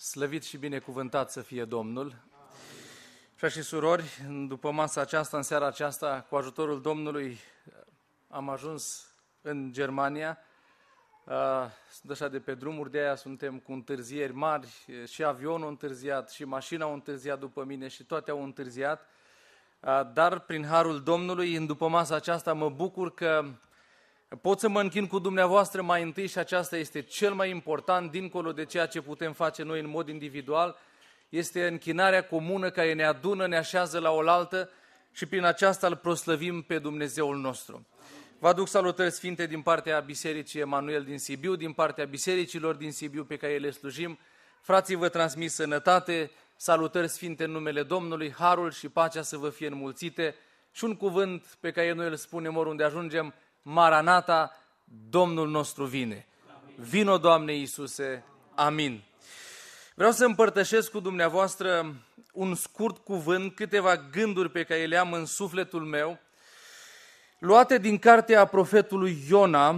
Slăvit și binecuvântat să fie Domnul. Frați și surori, după masa aceasta, în seara aceasta, cu ajutorul Domnului, am ajuns în Germania. Sunt așa de pe drumuri, de aia suntem cu întârzieri mari, și avionul întârziat, și mașina au întârziat după mine, și toate au întârziat. Dar prin harul Domnului, în după masa aceasta, mă bucur că pot să mă închin cu dumneavoastră mai întâi și aceasta este cel mai important, dincolo de ceea ce putem face noi în mod individual, este închinarea comună care ne adună, ne așează la oaltă și prin aceasta îl proslăvim pe Dumnezeul nostru. Vă aduc salutări sfinte din partea Bisericii Emanuel din Sibiu, din partea bisericilor din Sibiu pe care le slujim. Frații, vă transmit sănătate, salutări sfinte în numele Domnului, harul și pacea să vă fie înmulțite și un cuvânt pe care noi îl spunem oriunde ajungem: Maranata, Domnul nostru vine. Vino, Doamne Iisuse, amin. Vreau să împărtășesc cu dumneavoastră un scurt cuvânt, câteva gânduri pe care le am în sufletul meu, luate din cartea profetului Iona.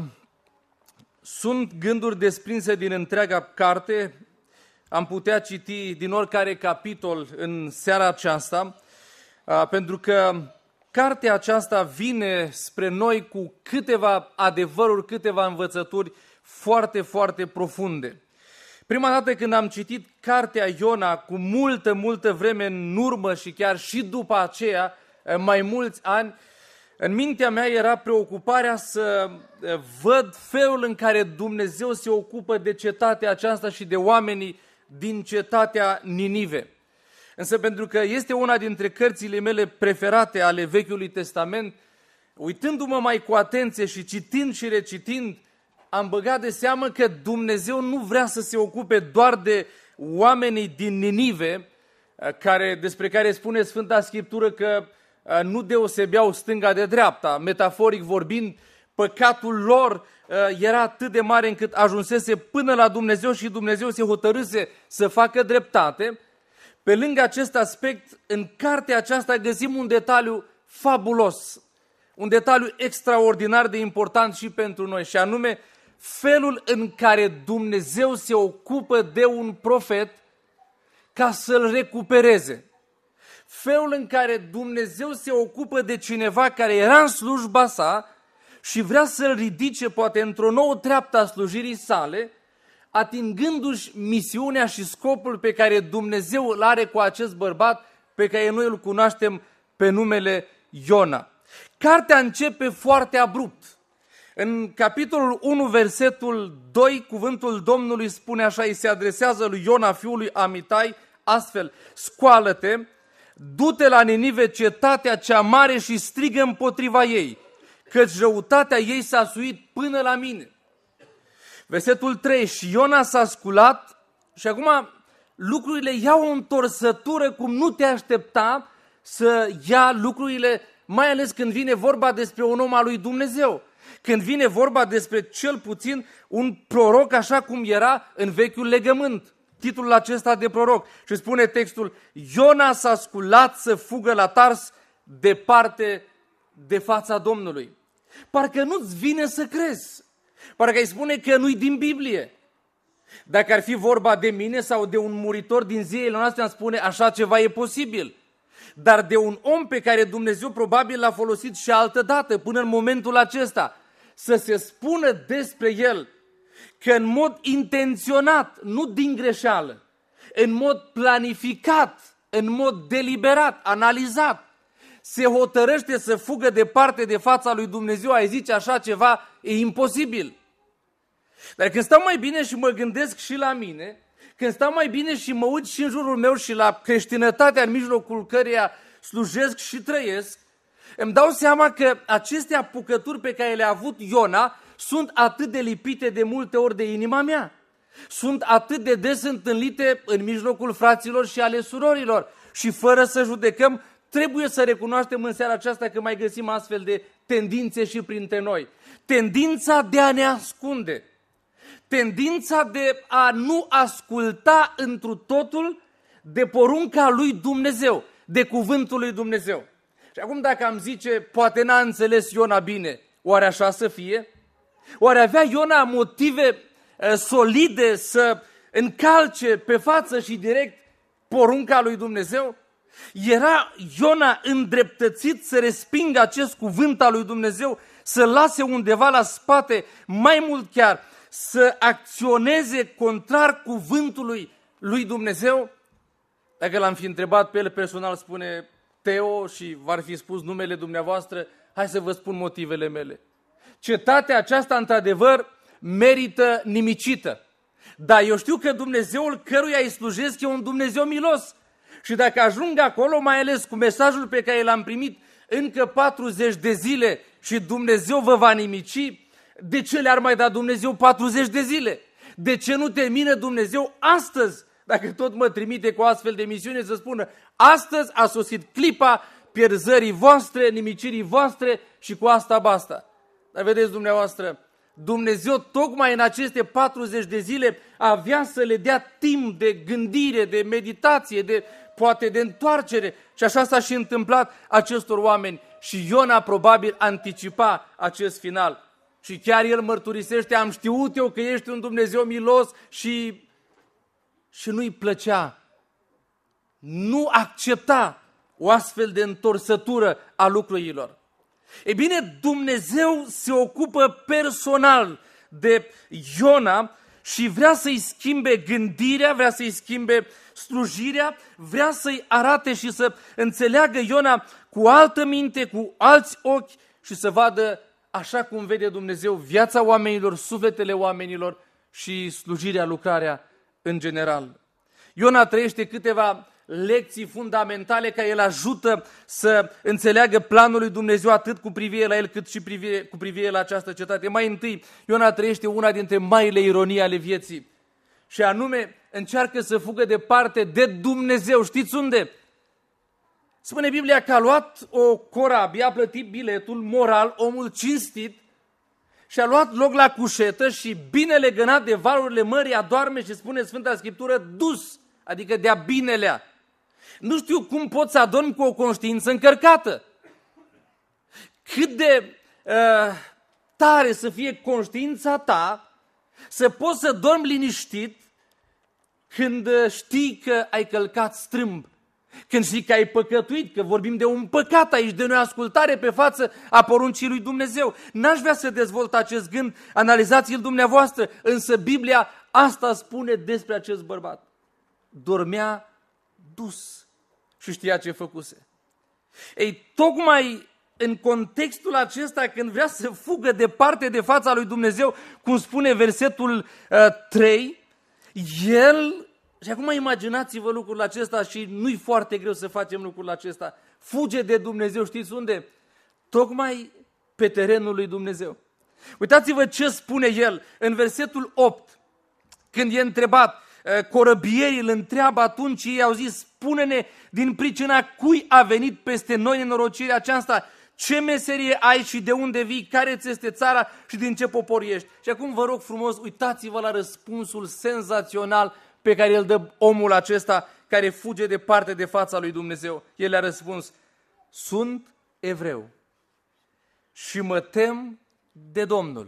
Sunt gânduri desprinse din întreaga carte, am putea citi din oricare capitol în seara aceasta, pentru că cartea aceasta vine spre noi cu câteva adevăruri, câteva învățături foarte, foarte profunde. Prima dată când am citit cartea Iona cu multă vreme în urmă și chiar și după aceea, mai mulți ani, în mintea mea era preocuparea să văd felul în care Dumnezeu se ocupă de cetatea aceasta și de oamenii din cetatea Ninive. Însă pentru că este una dintre cărțile mele preferate ale Vechiului Testament, uitându-mă mai cu atenție și citind și recitind, am băgat de seamă că Dumnezeu nu vrea să se ocupe doar de oamenii din Ninive, despre care spune Sfânta Scriptură că nu deosebeau stânga de dreapta. Metaforic vorbind, păcatul lor era atât de mare încât ajunsese până la Dumnezeu și Dumnezeu se hotărâse să facă dreptate. Pe lângă acest aspect, în cartea aceasta găsim un detaliu fabulos, un detaliu extraordinar de important și pentru noi, și anume felul în care Dumnezeu se ocupă de un profet ca să-l recupereze. Felul în care Dumnezeu se ocupă de cineva care era în slujba sa și vrea să-l ridice poate într-o nouă treaptă a slujirii sale, atingându-și misiunea și scopul pe care Dumnezeu îl are cu acest bărbat pe care noi îl cunoaștem pe numele Iona. Cartea începe foarte abrupt. În capitolul 1, versetul 2, cuvântul Domnului spune așa, îi se adresează lui Iona, fiul lui Amitai, astfel: scoală-te, du-te la Ninive, cetatea cea mare, și strigă împotriva ei, căci răutatea ei s-a suit până la mine. Versetul 3, și Iona s-a sculat și acum lucrurile iau o întorsătură cum nu te aștepta să ia lucrurile, mai ales când vine vorba despre un om al lui Dumnezeu. Când vine vorba despre cel puțin un proroc așa cum era în Vechiul Legământ, titlul acesta de proroc. Și spune textul: Iona s-a sculat să fugă la Tars, departe de fața Domnului. Parcă nu-ți vine să crezi. Parcă îi spune că nu-i din Biblie. Dacă ar fi vorba de mine sau de un muritor din zilele noastre, am spune așa ceva e posibil. Dar de un om pe care Dumnezeu probabil l-a folosit și altă dată, până în momentul acesta, să se spună despre el că în mod intenționat, nu din greșeală, în mod planificat, în mod deliberat, analizat, se hotărăște să fugă departe de fața lui Dumnezeu, ai zice așa ceva, e imposibil. Dar când stau mai bine și mă gândesc și la mine, când stau mai bine și mă uit și în jurul meu și la creștinătatea în mijlocul căreia slujesc și trăiesc, îmi dau seama că aceste apucături pe care le-a avut Iona sunt atât de lipite de multe ori de inima mea. Sunt atât de des întâlnite în mijlocul fraților și ale surorilor. Și fără să judecăm, trebuie să recunoaștem în seara aceasta că mai găsim astfel de tendințe și printre noi. Tendința de a ne ascunde. Tendința de a nu asculta întru totul de porunca lui Dumnezeu, de cuvântul lui Dumnezeu. Și acum dacă am zice, poate n-a înțeles Iona bine, oare așa să fie? Oare avea Iona motive solide să încalce pe față și direct porunca lui Dumnezeu? Era Iona îndreptățit să respingă acest cuvânt al lui Dumnezeu, să lase undeva la spate, mai mult chiar, să acționeze contrar cuvântului lui Dumnezeu? Dacă l-am fi întrebat pe el personal, spune Teo, și v-ar fi spus numele dumneavoastră, hai să vă spun motivele mele. Cetatea aceasta, într-adevăr, merită nimicită. Dar eu știu că Dumnezeul căruia îi slujesc e un Dumnezeu milos. Și dacă ajung acolo, mai ales cu mesajul pe care l-am primit, încă 40 de zile și Dumnezeu vă va nimici, de ce le-ar mai da Dumnezeu 40 de zile? De ce nu termină Dumnezeu astăzi? Dacă tot mă trimite cu astfel de misiune să spună, astăzi a sosit clipa pierzării voastre, nimicirii voastre și cu asta basta. Dar vedeți dumneavoastră, Dumnezeu tocmai în aceste 40 de zile avea să le dea timp de gândire, de meditație, poate de întoarcere, și așa s-a și întâmplat acestor oameni. Și Iona probabil anticipa acest final. Și chiar el mărturisește, am știut eu că ești un Dumnezeu milos și nu-i plăcea, nu accepta o astfel de întorsătură a lucrurilor. Ei bine, Dumnezeu se ocupă personal de Iona și vrea să-i schimbe gândirea, vrea să-i schimbe slujirea, vrea să-i arate și să înțeleagă Iona cu altă minte, cu alți ochi și să vadă așa cum vede Dumnezeu viața oamenilor, sufletele oamenilor și slujirea, lucrarea în general. Iona trăiește câteva lecții fundamentale care îl ajută să înțeleagă planul lui Dumnezeu atât cu privire la el cât și cu privire la această cetate. Mai întâi, Iona trăiește una dintre marile ironii ale vieții și anume încearcă să fugă departe de Dumnezeu. Știți unde? Spune Biblia că a luat o corabie, a plătit biletul moral, omul cinstit, și a luat loc la cușetă și bine legănat de valurile mării adorme și spune Sfânta Scriptură dus, adică de-a binelea. Nu știu cum poți să adormi cu o conștiință încărcată. Cât de tare să fie conștiința ta să poți să dormi liniștit când știi că ai călcat strâmb, când știi că ai păcătuit, că vorbim de un păcat aici, de neascultare pe față a poruncii lui Dumnezeu. N-aș vrea să dezvolt acest gând, analizați-l dumneavoastră, însă Biblia asta spune despre acest bărbat. Dormea dus și știa ce făcuse. Ei, tocmai în contextul acesta, când vrea să fugă departe de fața lui Dumnezeu, cum spune versetul 3, el, și acum imaginați-vă lucrul acesta și nu-i foarte greu să facem lucrul acesta, fuge de Dumnezeu, știți unde? Tocmai pe terenul lui Dumnezeu. Uitați-vă ce spune el în versetul 8, când e întrebat, corăbierii îl întreabă atunci, ei au zis, spune-ne din pricina cui a venit peste noi nenorocirea aceasta, ce meserie ai și de unde vii, care ți este țara și din ce popor ești. Și acum vă rog frumos, uitați-vă la răspunsul senzațional pe care îl dă omul acesta care fuge departe de fața lui Dumnezeu. El a răspuns, sunt evreu și mă tem de Domnul.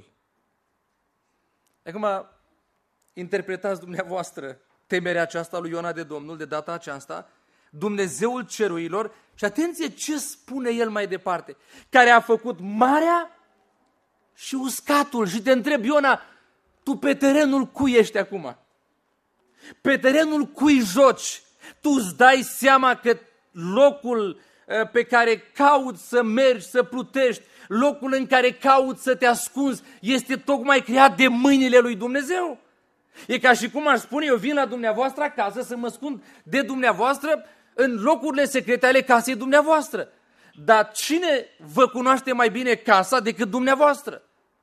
Acum, interpretați dumneavoastră temerea aceasta lui Iona de Domnul, de data aceasta, Dumnezeul cerurilor, și atenție ce spune el mai departe, care a făcut marea și uscatul. Și te întreb, Iona, tu pe terenul cui ești acum? Pe terenul cui joci? Tu îți dai seama că locul pe care cauți să mergi, să plutești, locul în care cauți să te ascunzi, este tocmai creat de mâinile lui Dumnezeu? E ca și cum aș spune, eu vin la dumneavoastră acasă să mă ascund de dumneavoastră în locurile secrete ale casei dumneavoastră. Dar cine vă cunoaște mai bine casa decât dumneavoastră?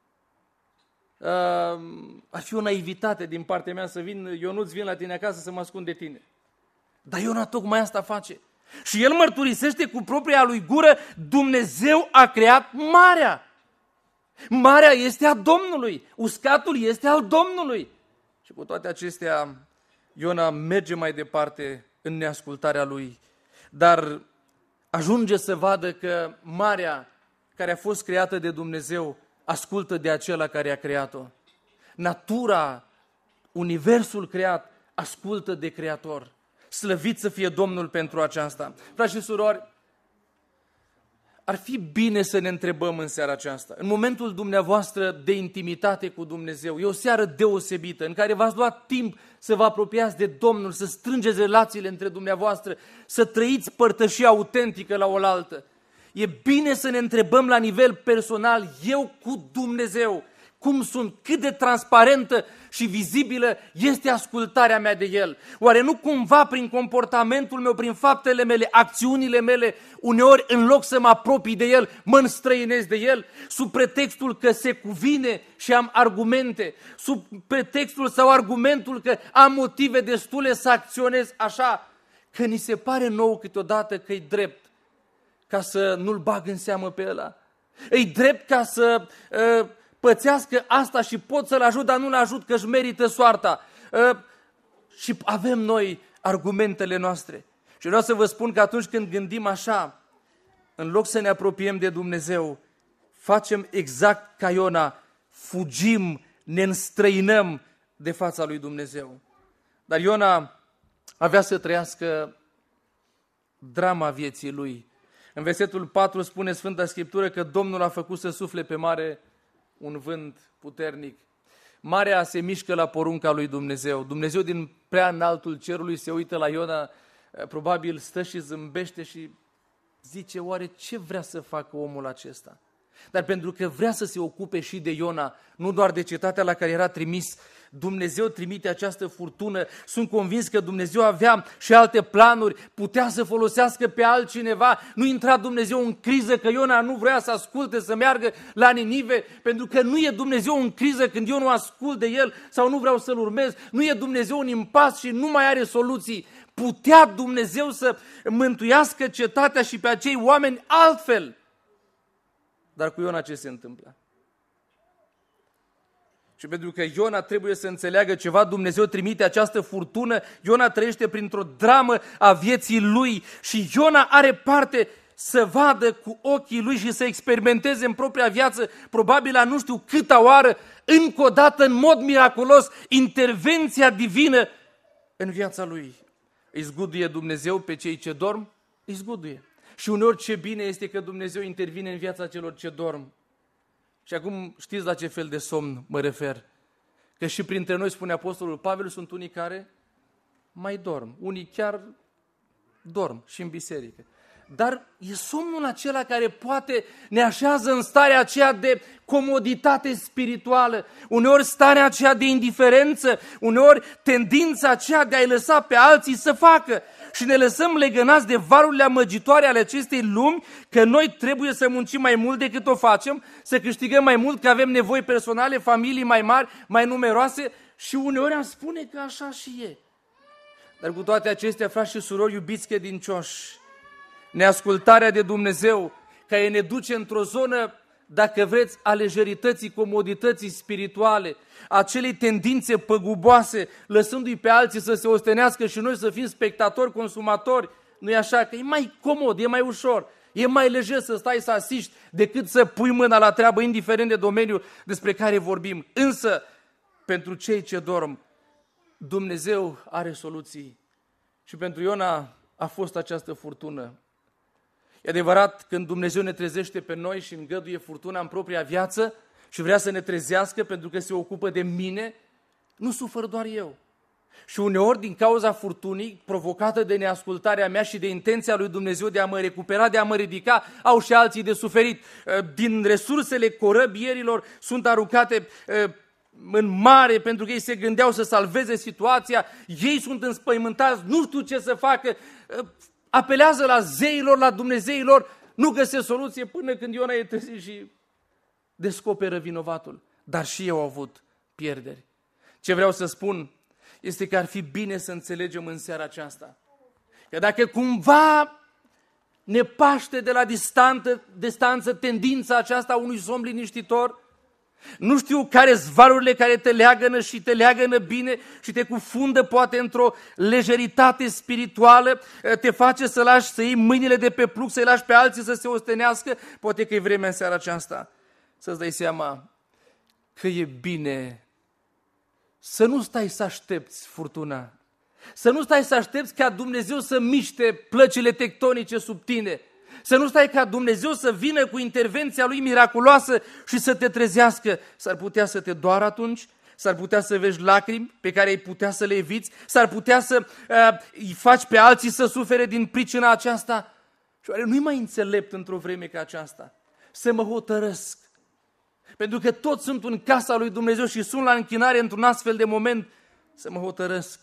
Ar fi o naivitate din partea mea să vin, eu nu-ți vin la tine acasă să mă ascund de tine. Dar Iona tocmai asta face. Și el mărturisește cu propria lui gură, Dumnezeu a creat marea. Marea este a Domnului, uscatul este al Domnului. Și cu toate acestea, Iona merge mai departe în neascultarea lui, dar ajunge să vadă că marea care a fost creată de Dumnezeu ascultă de acela care a creat-o. Natura, universul creat, ascultă de Creator. Slăvit să fie Domnul pentru aceasta. Frați și surori, ar fi bine să ne întrebăm în seara aceasta, în momentul dumneavoastră de intimitate cu Dumnezeu, e o seară deosebită în care v-ați luat timp să vă apropiați de Domnul, să strângeți relațiile între dumneavoastră, să trăiți părtășia autentică la oaltă. E bine să ne întrebăm la nivel personal, eu cu Dumnezeu, cum sunt, cât de transparentă și vizibilă este ascultarea mea de El. Oare nu cumva prin comportamentul meu, prin faptele mele, acțiunile mele, uneori în loc să mă apropii de El, mă înstrăinez de El, sub pretextul că se cuvine și am argumente, sub pretextul sau argumentul că am motive destule să acționez așa, că ni se pare nouă câteodată că e drept ca să nu-L bag în seamă pe ăla. E drept ca să pățească asta și pot să-l ajut, dar nu-l ajut că își merită soarta. Și avem noi argumentele noastre. Și vreau să vă spun că atunci când gândim așa, în loc să ne apropiem de Dumnezeu, facem exact ca Iona, fugim, ne înstrăinăm de fața lui Dumnezeu. Dar Iona avea să trăiască drama vieții lui. În versetul 4 spune Sfânta Scriptură că Domnul a făcut să sufle pe mare un vânt puternic. Marea se mișcă la porunca lui Dumnezeu. Dumnezeu din prea înaltul cerului se uită la Iona, probabil stă și zâmbește și zice, oare ce vrea să facă omul acesta? Dar pentru că vrea să se ocupe și de Iona, nu doar de cetatea la care era trimis, Dumnezeu trimite această furtună. Sunt convins că Dumnezeu avea și alte planuri, putea să folosească pe altcineva. Nu intra Dumnezeu în criză că Iona nu vrea să asculte, să meargă la Ninive, pentru că nu e Dumnezeu în criză când eu nu ascult de El sau nu vreau să-L urmez. Nu e Dumnezeu în impas și nu mai are soluții. Putea Dumnezeu să mântuiască cetatea și pe acei oameni altfel. Dar cu Iona ce se întâmplă? Și pentru că Iona trebuie să înțeleagă ceva, Dumnezeu trimite această furtună, Iona trăiește printr-o dramă a vieții lui și Iona are parte să vadă cu ochii lui și să experimenteze în propria viață, probabil la nu știu câta oară, încă o dată, în mod miraculos, intervenția divină în viața lui. Îi zguduie Dumnezeu pe cei ce dorm? Îi zguduie. Și uneori ce bine este că Dumnezeu intervine în viața celor ce dorm. Și acum știți la ce fel de somn mă refer. Că și printre noi, spune Apostolul Pavel, sunt unii care mai dorm. Unii chiar dorm și în biserică. Dar e somnul acela care poate ne așează în starea aceea de comoditate spirituală, uneori starea aceea de indiferență, uneori tendința aceea de a-i lăsa pe alții să facă. Și ne lăsăm legănați de valurile amăgitoare ale acestei lumi, că noi trebuie să muncim mai mult decât o facem, să câștigăm mai mult, că avem nevoi personale, familii mai mari, mai numeroase și uneori am spune că așa și e. Dar cu toate acestea, frați și surori iubiți credincioși, neascultarea de Dumnezeu, care ne duce într-o zonă, dacă vreți, a lejerității, comodității spirituale, acelei tendințe păguboase, lăsându-i pe alții să se ostenească și noi să fim spectatori, consumatori, nu e așa? Că e mai comod, e mai ușor, e mai lejer să stai să asiști decât să pui mâna la treabă, indiferent de domeniul despre care vorbim. Însă, pentru cei ce dorm, Dumnezeu are soluții. Și pentru Iona a fost această furtună. E adevărat, când Dumnezeu ne trezește pe noi și îngăduie furtuna în propria viață și vrea să ne trezească pentru că se ocupă de mine, nu sufăr doar eu. Și uneori, din cauza furtunii, provocată de neascultarea mea și de intenția lui Dumnezeu de a mă recupera, de a mă ridica, au și alții de suferit. Din resursele corăbierilor sunt aruncate în mare pentru că ei se gândeau să salveze situația, ei sunt înspăimântați, nu știu ce să facă, apelează la zeilor, la dumnezeilor, nu găsesc soluție până când Iona e trezit și descoperă vinovatul. Dar și eu au avut pierderi. Ce vreau să spun este că ar fi bine să înțelegem în seara aceasta că dacă cumva ne paște de la distanță tendința aceasta a unui somn liniștitor, nu știu care-s valurile care te leagănă și te leagănă bine și te cufundă poate într-o lejeritate spirituală, te face să lași, să iei mâinile de pe plug, să-i lași pe alții să se ostenească, poate că e vremea în seara aceasta să-ți dai seama că e bine să nu stai să aștepți furtuna, Să nu stai să aștepți ca Dumnezeu să miște plăcile tectonice sub tine. Să nu stai ca Dumnezeu să vină cu intervenția Lui miraculoasă și să te trezească. S-ar putea să te doară atunci, s-ar putea să vezi lacrimi pe care ai putea să le eviți, s-ar putea să îi faci pe alții să sufere din pricina aceasta. Și oare nu-i mai înțelept într-o vreme ca aceasta să mă hotărăsc? Pentru că toți sunt în casa lui Dumnezeu și sunt la închinare într-un astfel de moment, să mă hotărăsc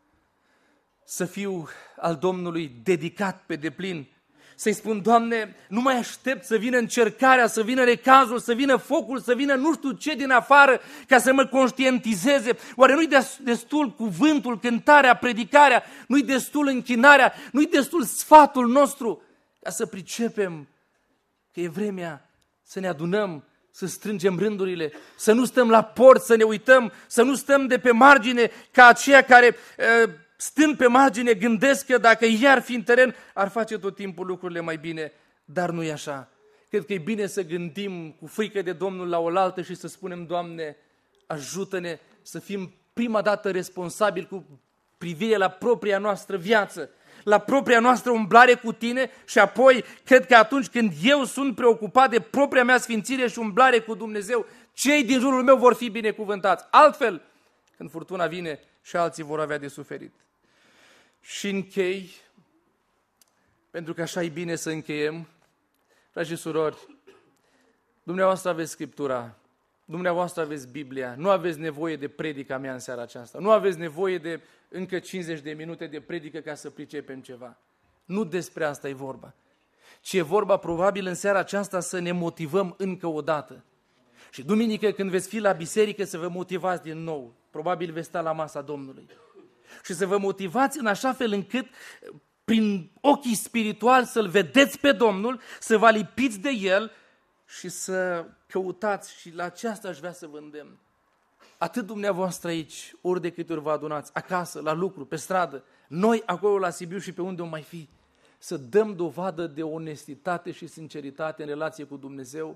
să fiu al Domnului dedicat pe deplin. Să-i spun, Doamne, nu mai aștept să vină încercarea, să vină recazul, să vină focul, să vină nu știu ce din afară ca să mă conștientizeze. Oare nu-i destul cuvântul, cântarea, predicarea, nu-i destul închinarea, nu-i destul sfatul nostru ca să pricepem că e vremea să ne adunăm, să strângem rândurile, să nu stăm la port, să ne uităm, să nu stăm de pe margine ca aceia care stând pe margine gândesc că dacă ei ar fi în teren, ar face tot timpul lucrurile mai bine, dar nu e așa. Cred că e bine să gândim cu frică de Domnul la oaltă și să spunem, Doamne, ajută-ne să fim prima dată responsabili cu privire la propria noastră viață, la propria noastră umblare cu Tine și apoi cred că atunci când eu sunt preocupat de propria mea sfințire și umblare cu Dumnezeu, cei din jurul meu vor fi binecuvântați. Altfel, când furtuna vine, și alții vor avea de suferit. Și închei, pentru că așa e bine să încheiem, frați și surori, dumneavoastră aveți Scriptura, dumneavoastră aveți Biblia, nu aveți nevoie de predica mea în seara aceasta, nu aveți nevoie de încă 50 de minute de predică ca să pricepem ceva. Nu despre asta e vorba, ci e vorba probabil în seara aceasta să ne motivăm încă o dată. Și duminică când veți fi la biserică să vă motivați din nou, probabil veți sta la masa Domnului. Și să vă motivați în așa fel încât prin ochii spirituali să-L vedeți pe Domnul, să vă lipiți de El și să căutați. Și la aceasta aș vrea să vă îndemn. Atât dumneavoastră aici, ori de câte ori vă adunați, acasă, la lucru, pe stradă, noi acolo la Sibiu și pe unde o mai fi, să dăm dovadă de onestitate și sinceritate în relație cu Dumnezeu,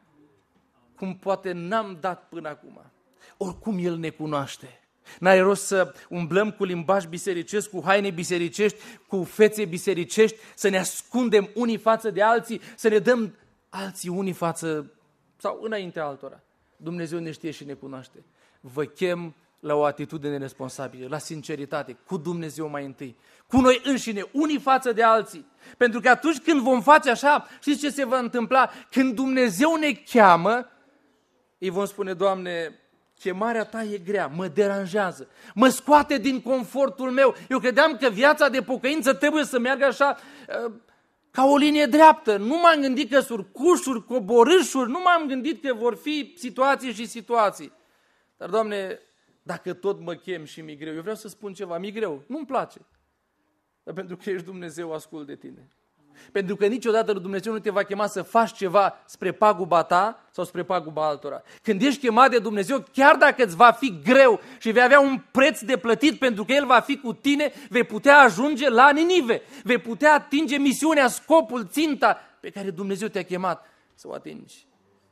cum poate n-am dat până acum. Oricum El ne cunoaște. N-are rost să umblăm cu limbaj bisericesc, cu haine bisericești, cu fețe bisericești, să ne ascundem unii față de alții, să ne dăm alții unii față sau înainte altora. Dumnezeu ne știe și ne cunoaște. Vă chem la o atitudine responsabilă, la sinceritate, cu Dumnezeu mai întâi, cu noi înșine, unii față de alții. Pentru că atunci când vom face așa, știți ce se va întâmpla? Când Dumnezeu ne cheamă, îi vom spune, Doamne, chemarea Ta e grea, mă deranjează, mă scoate din confortul meu. Eu credeam că viața de pocăință trebuie să meargă așa ca o linie dreaptă. Nu m-am gândit că surcușuri, coborâșuri, nu m-am gândit că vor fi situații și situații. Dar, Doamne, dacă tot mă chem și mi-e greu, eu vreau să spun ceva, mi-e greu, nu-mi place. Dar pentru că ești Dumnezeu, ascult de Tine. Pentru că niciodată Dumnezeu nu te va chema să faci ceva spre paguba ta sau spre paguba altora. Când ești chemat de Dumnezeu, chiar dacă îți va fi greu și vei avea un preț de plătit pentru că El va fi cu tine, vei putea ajunge la Ninive, vei putea atinge misiunea, scopul, ținta pe care Dumnezeu te-a chemat să o atingi.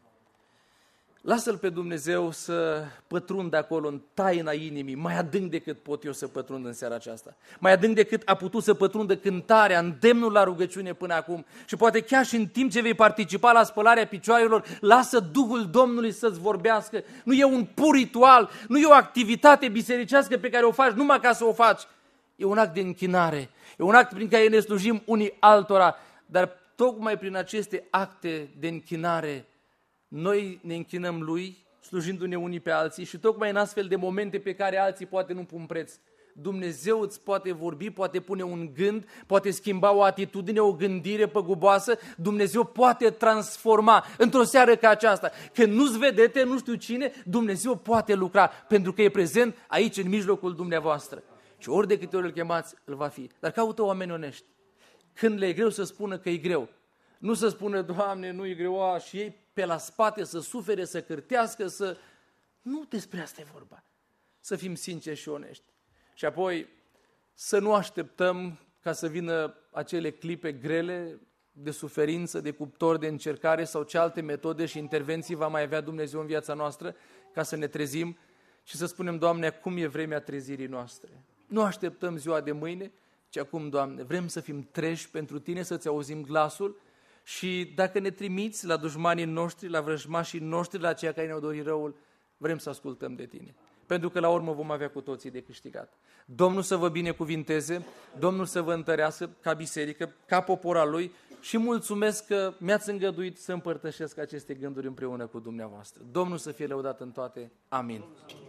Lasă-L pe Dumnezeu să pătrundă acolo în taina inimii, mai adânc decât pot eu să pătrund în seara aceasta. Mai adânc decât a putut să pătrundă cântarea, îndemnul la rugăciune până acum. Și poate chiar și în timp ce vei participa la spălarea picioarelor, lasă Duhul Domnului să-ți vorbească. Nu e un pur ritual, nu e o activitate bisericească pe care o faci numai ca să o faci. E un act de închinare, e un act prin care ne slujim unii altora, dar tocmai prin aceste acte de închinare noi ne închinăm Lui, slujindu-ne unii pe alții și tocmai în astfel de momente pe care alții poate nu pun preț. Dumnezeu îți poate vorbi, poate pune un gând, poate schimba o atitudine, o gândire păguboasă, Dumnezeu poate transforma într-o seară ca aceasta. Când nu-ți vedete, nu știu cine, Dumnezeu poate lucra, pentru că e prezent aici în mijlocul dumneavoastră. Și ori de câte ori îl chemați, îl va fi. Dar caută oameni onești. Când le e greu să spună că e greu, nu să spună, Doamne, nu e greu, și ei pe la spate să sufere, să cârtească, să... Nu despre asta e vorba. Să fim sinceri și onești. Și apoi să nu așteptăm ca să vină acele clipe grele de suferință, de cuptor, de încercare sau ce alte metode și intervenții va mai avea Dumnezeu în viața noastră ca să ne trezim și să spunem, Doamne, acum e vremea trezirii noastre. Nu așteptăm ziua de mâine, ci acum, Doamne, vrem să fim treji pentru Tine, să-Ți auzim glasul și dacă ne trimiți la dușmanii noștri, la vrăjmașii noștri, la ceea care ne-au dorit răul, vrem să ascultăm de Tine. Pentru că la urmă vom avea cu toții de câștigat. Domnul să vă binecuvinteze, Domnul să vă întărească ca biserică, ca popor al Lui și mulțumesc că mi-ați îngăduit să împărtășesc aceste gânduri împreună cu dumneavoastră. Domnul să fie lăudat în toate. Amin.